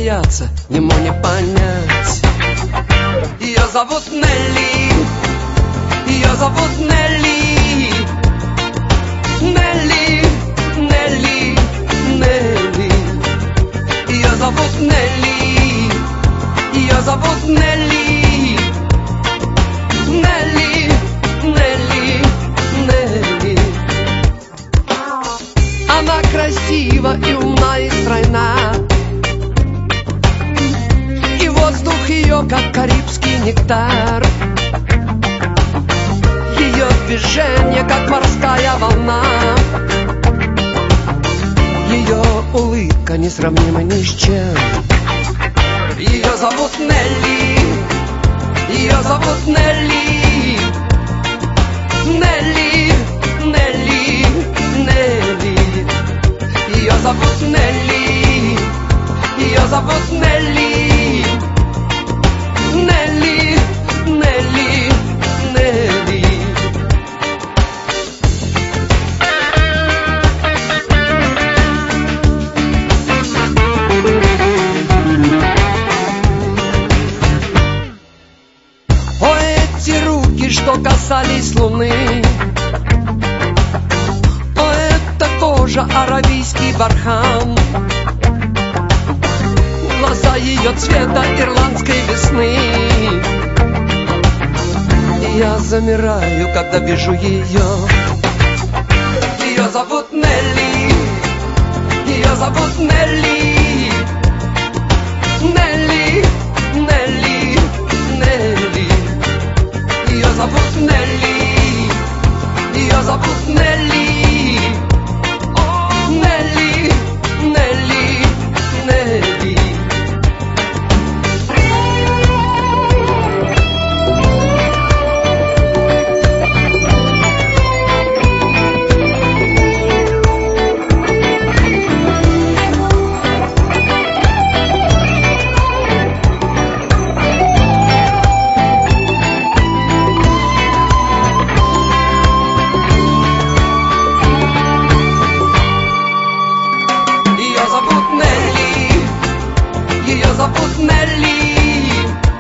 смеяться, ему не понять. Ее зовут Нелли, ее зовут Нелли, Нелли, Нелли, Нелли. Ее зовут Нелли, ее зовут Нелли, Нелли, Нелли, Нелли. Она красива и умна и стройна, и воздух ее, как карибский нектар. Ее движение, как морская волна, ее улыбка несравнима ни с чем. Ее зовут Нелли, ее зовут Нелли, Нелли, Нелли, Нелли. Ее зовут Нелли, ее зовут Нелли, Нелли, Нелли, Нелли. О, эти руки, что касались луны, о, эта кожа, аравийский бархан, глаза ее цвета ирландской весны. И я замираю, когда вижу ее. Ее зовут Нелли, ее зовут Нелли, Нелли, Нелли, Нелли. Ее зовут Нелли, ее зовут Нелли, о, Нелли, Нелли, Нелли. Ее зовут Нелли,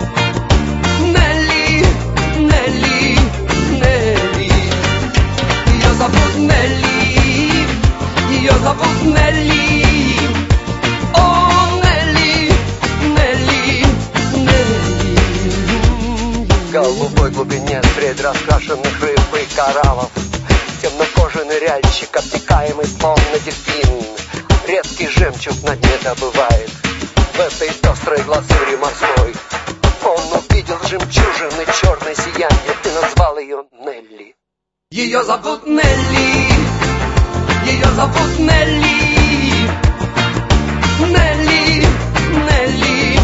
Нелли, Нелли, Нелли. Ее зовут Нелли, ее зовут Нелли, о, Нелли, Нелли, Нелли. В голубой глубине средь раскрашенных рыб и кораллов темнокожий ныряльщик, обтекаемый словно дельфин, редкий жемчуг на дне добывает. В этой пестрой глазури морской он увидел жемчужины черное сияние и назвал ее Нелли. Ее зовут Нелли, ее зовут Нелли, Нелли, Нелли,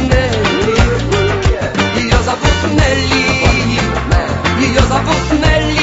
Нелли. Ее зовут Нелли, ее зовут Нелли.